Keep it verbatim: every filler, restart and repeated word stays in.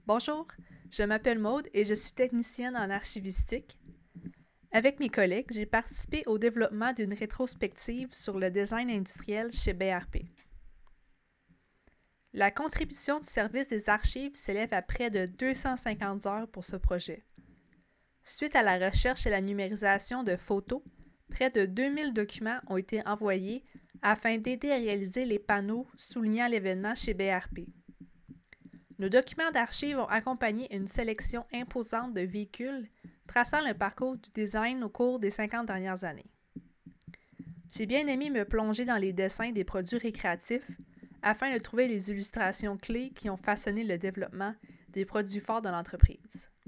Bonjour, je m'appelle Maude et je suis technicienne en archivistique. Avec mes collègues, j'ai participé au développement d'une rétrospective sur le design industriel chez B R P. La contribution du service des archives s'élève à près de deux cent cinquante heures pour ce projet. Suite à la recherche et la numérisation de photos, près de deux mille documents ont été envoyés afin d'aider à réaliser les panneaux soulignant l'événement chez B R P. Nos documents d'archives ont accompagné une sélection imposante de véhicules traçant le parcours du design au cours des cinquante dernières années. J'ai bien aimé me plonger dans les dessins des produits récréatifs afin de trouver les illustrations clés qui ont façonné le développement des produits forts de l'entreprise.